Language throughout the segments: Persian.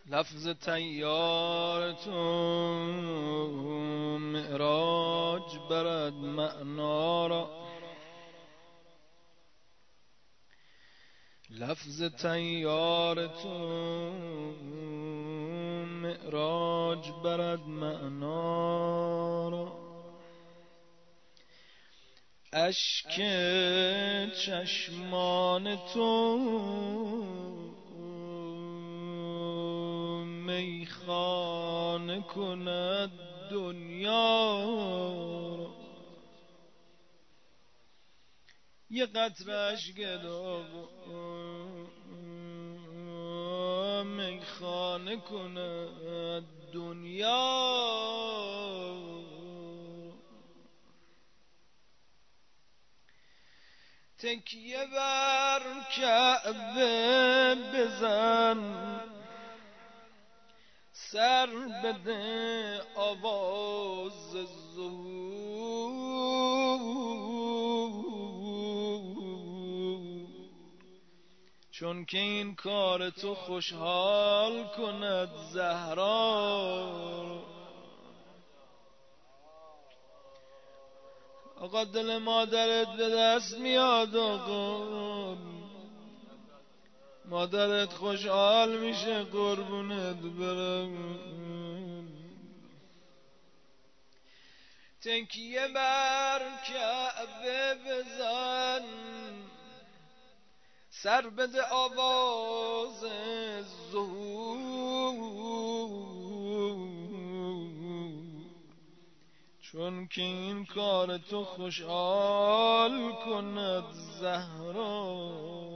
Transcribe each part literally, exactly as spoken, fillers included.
لفظ طیارتون معراج برد معنا را، لفظ طیارتون معراج برد معنا را. اشک چشمان تو میخانه کند دنیا را، یه قطره اشک داغ میخانه کند دنیا. تکیه بر کعبه بزن، سر بده آواز زور، چون که این کار تو خوشحال کند زهرا. آقا دل مادرت به دست میاد، آقا مادرت خوشحال میشه قربونت برم. تکیه بر کعبه بزن، سر بده آواز زهور، چون که این کار تو خوشحال کند زهرا.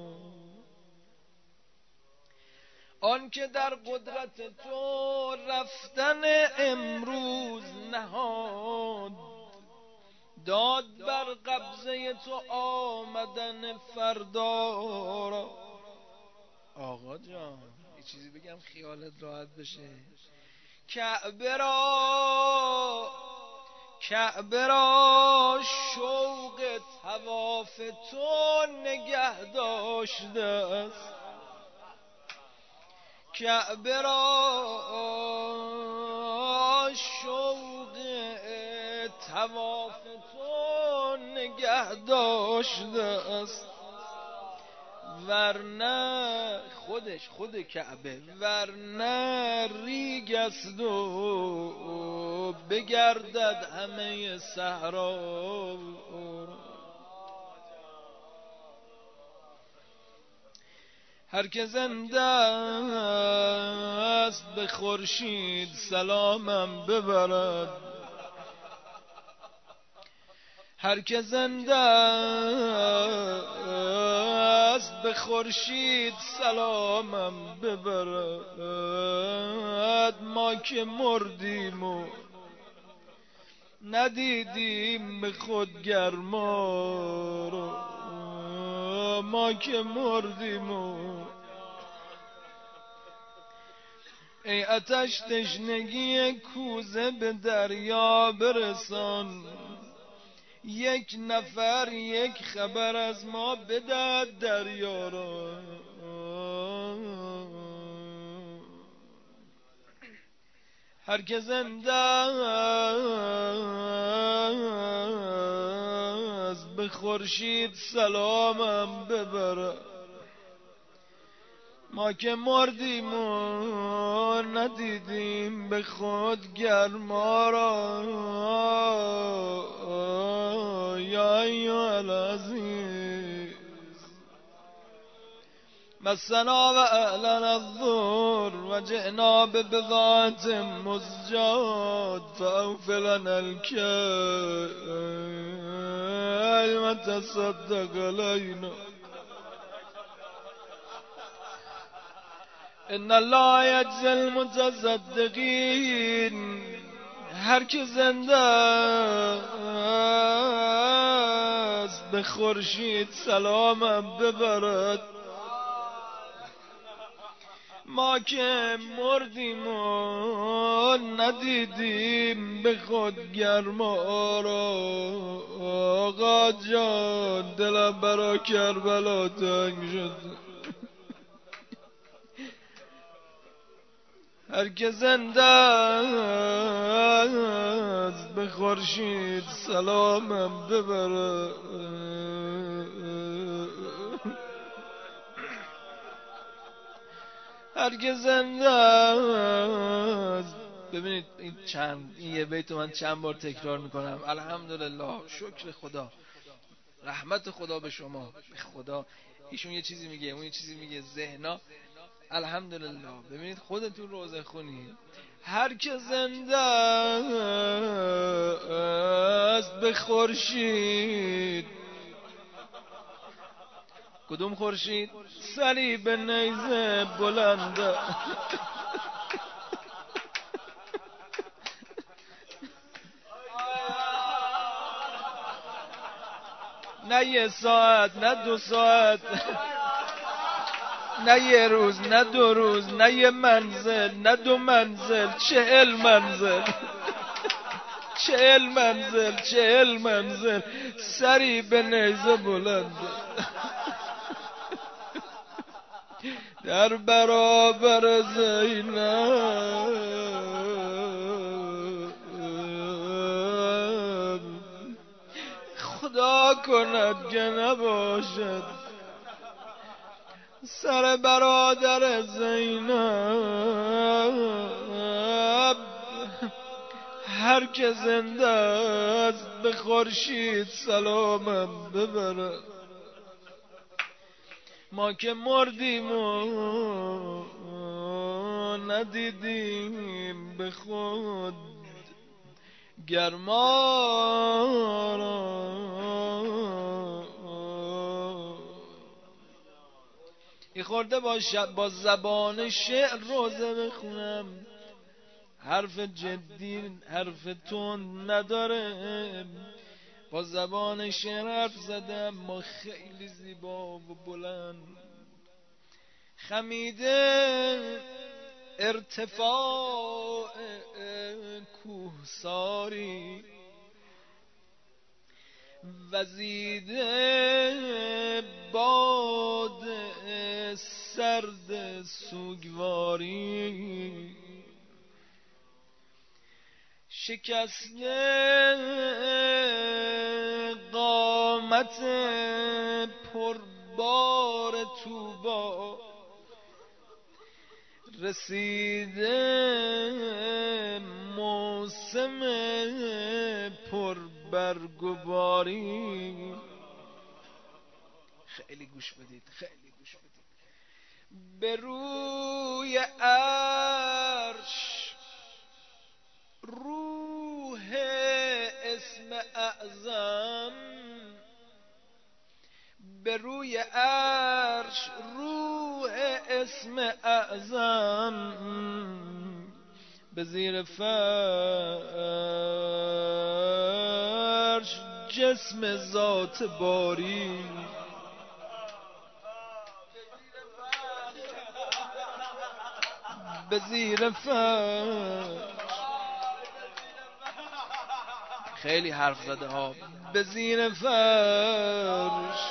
آن که در قدرت تو رفتن امروز نهاد، داد بر قبضه تو آمدن فردا را. آقا جان یه چیزی بگم خیالت راحت بشه. کعبه را کعبه را شوق طواف تو نگه داشته است، کعبه را شوق طواف تو نگه داشته است. ورنه خودش خود کعبه ورنه ریگ است و بگردد همه صحرا. هر که زنده است به خورشید سلامم ببرد، هر که زنده است به خورشید سلامم ببرد. ما که مردیم و ندیدیم به خود گرما رو، ما که مردیم و ای آتش تشنگی کوزه به دریا برسان. یک نفر یک خبر از ما بدهد دریا را. هر که زنده است به خورشید سلامم ببره. ما که مردیم و ندیدیم به خود گرما را. یا ایها العزیز مسنا و اهلنا الضر و جئنا ببضاعت مزجات فاوف لنا الكيل و تصدق علینا. ان الله یجزی المتصدقین. هر که زنده است به خورشید سلامم ببرد. ما که مردیم و ندیدیم به خود گرما را. آقا جان دلم برا کربلا تنگ شد. هر که زنده است به خورشید سلامم ببره. هر که زنده است. ببینید این چند این یه بیت من چند بار تکرار میکنم. الحمدلله، شکر خدا، رحمت خدا به شما، به خدا. ایشون یه چیزی میگه، اون یه چیزی میگه، ذهنا. الحمدلله. ببینید خودتون روزه خونید. هر که زنده است به خورشید. کدوم خورشید؟ صلیب نیزه بلنده. نه یه ساعت، نه دو ساعت، نه یه روز، نه دو روز، نه یه منزل، نه دو منزل، چهل منزل، چهل منزل، چهل منزل، سری به نیزه بلنده. در برابر زینب خدا کند که نباشد. سر برادر زینب هر که زنده است به خورشید سلامم ببره. ما که مردیم و ندیدیم به خود گرما را. یه خورده با, با زبان شعر روزه بخونم. حرف جدی، حرف تند نداره. با زبان شعر حرف زدم. ما خیلی زیبا و بلند خمیده ارتفاع کوهساری، وزیده باد سرد سوگواری، شکسته قامت پربار توبا، رسیده موسم پربرگ و باری. خیلی گوش بدید، خیلی گوش بدید. به روی عرش روح اسم اعظم، به روی عرش روح اسم اعظم، به زیر فرش جسم ذات باری. به زیر فرش خیلی حرف زده ها. به زیر فرش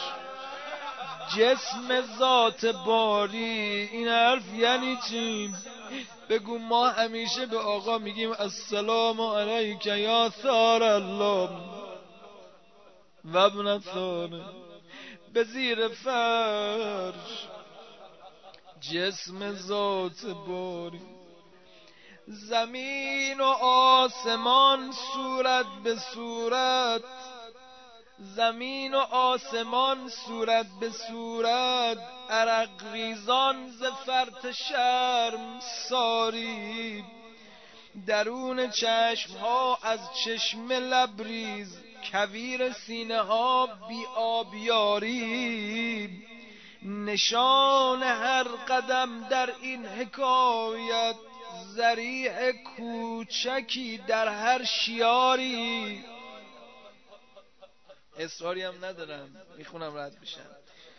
جسم ذات باری. این حرف یعنی چی؟ بگو ما همیشه به آقا میگیم السلام علیک یا ثار الله و ابن ثاره. به زیر فرش جسم ذات باری. زمین و آسمان صورت به صورت، زمین و آسمان صورت به صورت، عرق ریزان ز فرط شرم ساری. درون چشم ها از چشم لبریز، کویر سینه ها بی آبیاری. نشان هر قدم در این حکایت، ذریح کوچکی در هر شیاری. اصراری هم ندارم، میخونم رد بشم.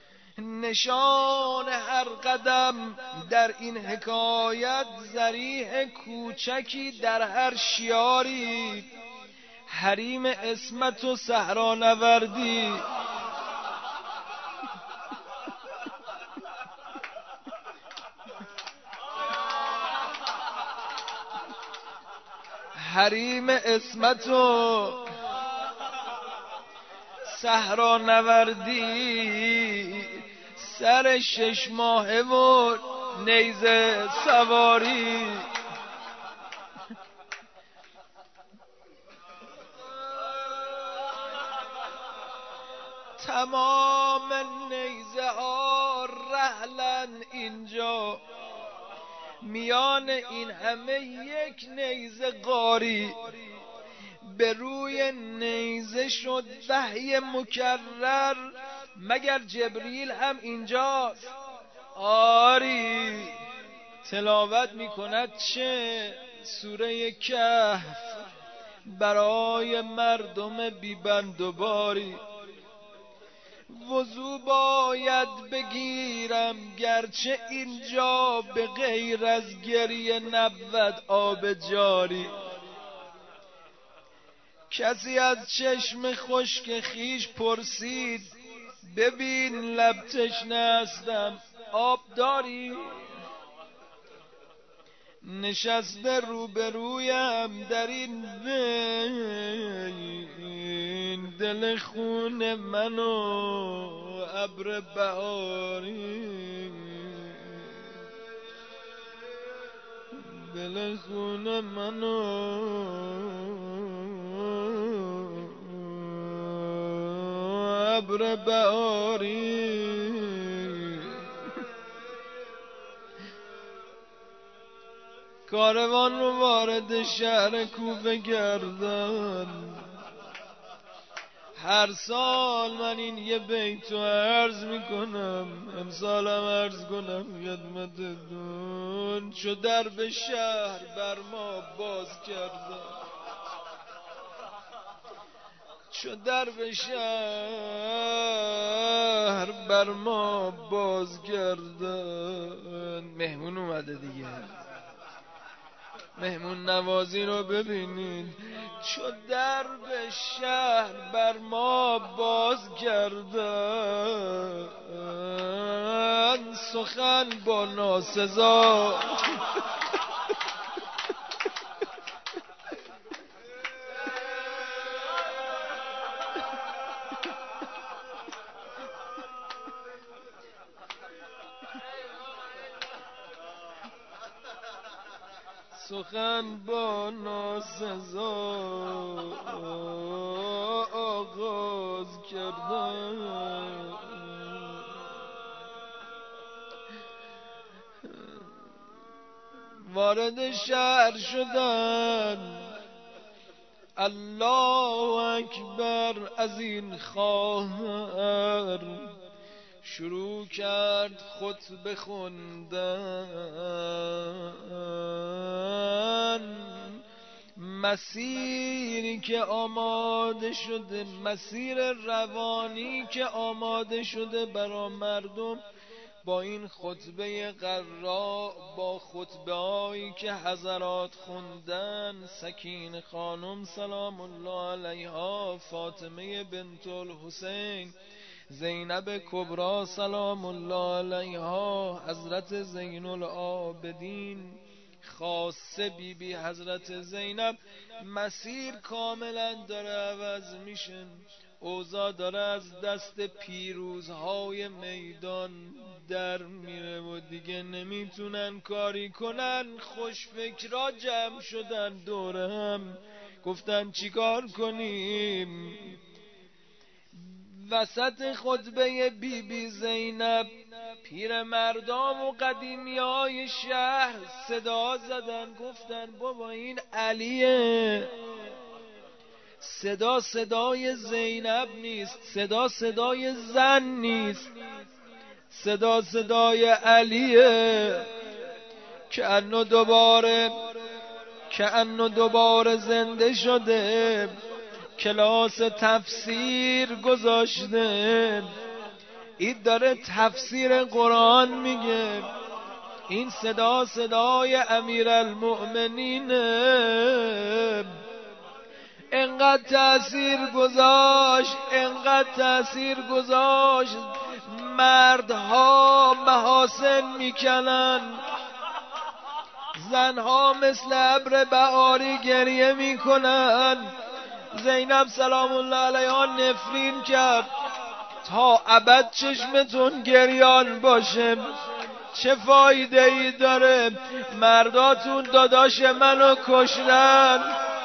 نشان هر قدم در این حکایت، ذریح کوچکی در هر شیاری. حریم عصمت و صحرا نوردی، حریم اسمتو صحرا نوردی سر شش ماهه و نیزه سواری. تمام نیزه ها رحلن اینجا، میان این همه یک نیزه قاری. به روی نیزه شد وحی مکرر، مگر جبریل هم اینجاست؟ آری. تلاوت میکند چه سوره کهف برای مردم بیبند و باری. وضو باید بگیرم گرچه اینجا به غیر از گریه نبود آب جاری. کسی از چشم خشک خیش پرسید ببین لب تشنه هستم آب داری؟ نشسته روبرویم در این بین دل خون منو ابر بهاری. دل خون منو ابر بهاری. کاروان رو وارد شهر کوفه کردن. هر سال من این یه بیت رو عرض میکنم، امسالم عرض کنم خدمتتون. چو در به شهر بر ما باز کردن، چو در به شهر بر ما باز کردن. مهمون اومده دیگه، مهمون نوازی رو ببینید. چو در به شهر بر ما باز کردن، سخن با ناسزا سخن با ناسزا آغاز کردن. وارد شهر شدن، الله اکبر از این خواهر شروع کرد خطبه خوندن. مسیری که آماده شده، مسیر روانی که آماده شده برای مردم با این خطبه قرا، با خطبه هایی که حضرات خوندن. سکینه خانم سلام الله علیها، فاطمه بنت الحسین، زینب کبرا سلام الله علیها، حضرت زین العابدین خاصه بی بی حضرت زینب. مسیر کاملا داره عوض میشه، اوضاع داره از دست پیروزهای میدان در میره و دیگه نمیتونن کاری کنن. خوشفکرا جمع شدن دور هم، گفتن چیکار کنیم؟ وسط خطبه بی بی زینب پیر مردم و قدیمی های شهر صدا زدن، گفتن بابا این علیه. صدا صدای زینب نیست، صدا صدای زن نیست، صدا صدای علیه. که انو دوباره که انو دوباره زنده شده، کلاس تفسیر گذاشته، این داره تفسیر قرآن میگه. این صدا صدای امیرالمؤمنینه. انقدر تأثیر گذاشت، انقدر تأثیر گذاشت، مردها محاسن میکنن، زنها مثل ابر بهاری گریه میکنن. زینب سلام الله علیها نفرین کرد تا ابد چشمتون گریان باشه. چه فایده ای داره؟ مرداتون داداش منو کشتن،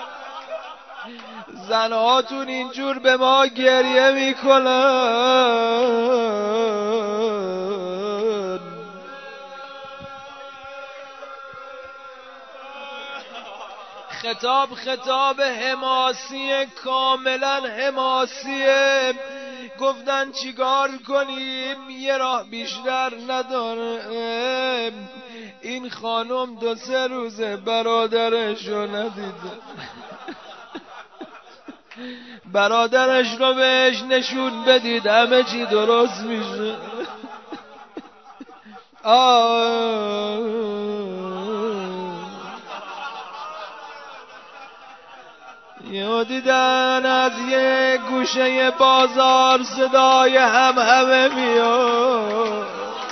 زنهاتون اینجور به ما گریه میکنن. خطاب خطاب حماسی، کاملا حماسیه. گفتن چیکار کنیم؟ یه راه بیشتر نداره. این خانم دو سه روزه برادرشو ندیده، برادرش رو بهش نشون بدید همه چی درست میشه. یه دیدن از یه گوشه بازار صدای هم همه میاد،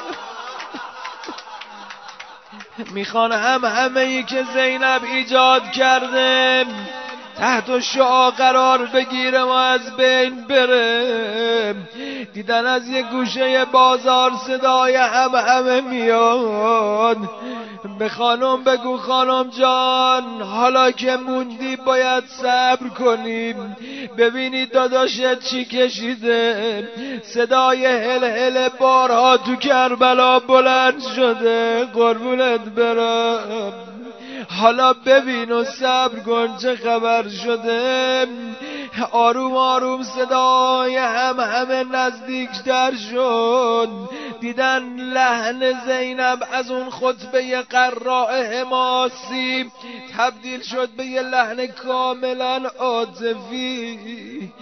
میخوان هم همه ای که زینب ایجاد کرده تحت شعاع قرار بگیره و از بین بره. دیدن از یه گوشه بازار صدای هم همه میاد. به خانم بگو خانم جان حالا که موندی باید صبر کنیم، ببینید داداشت چی کشیده. صدای هل هل بارها تو کربلا بلند شده، قربونت برم. حالا ببین و صبر کن چه خبر شده. آروم آروم صدای هم همه نزدیکتر شد. دیدن لحن زینب از اون خطبه قراء حماسی تبدیل شد به یه لحن کاملا عاطفی.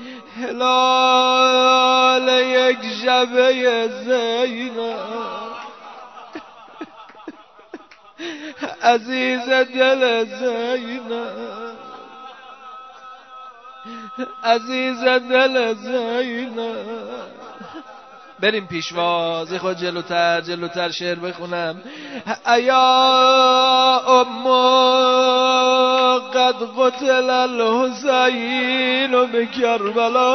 هلال یک شبه زینب، عزیز دل زینب، عزیز دل زینب. بریم پیشواز، خود جلوتر جلوتر شعر بخونم. ایا ام قد قتل الحسین بکربلا.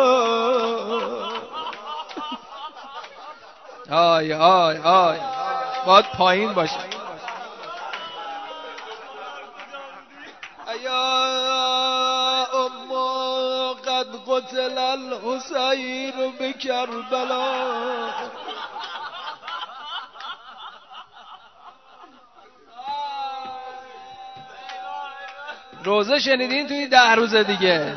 آی آی آی باید پایین باشه. ایا ام قد قتل الحسین بکربلا. روزه شنیدین توی ده روز دیگه؟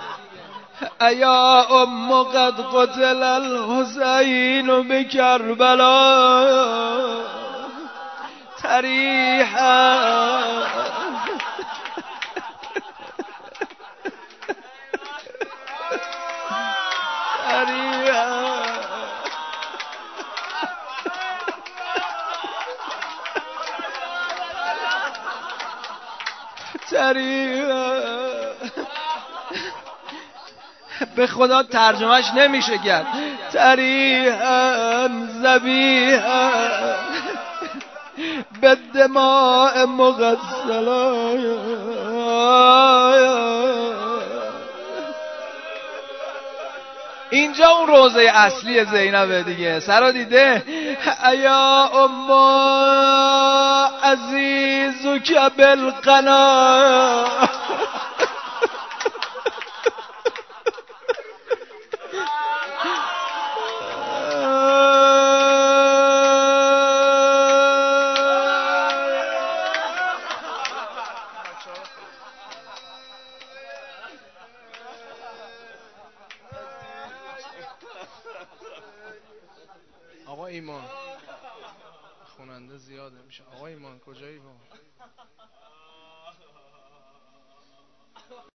ایا ام قد قتل الحسین بکربلا تریحا. به خدا ترجمهش نمیشه کرد. تریحا ذبیحا بالدماء مغسلا. اینجا اون روزه اصلی زینبه دیگه. سرا دیده؟ ایا ام عزیزک بالقنا. آقا ایمان خوننده زیاده میشه. آقا ایمان کجایی با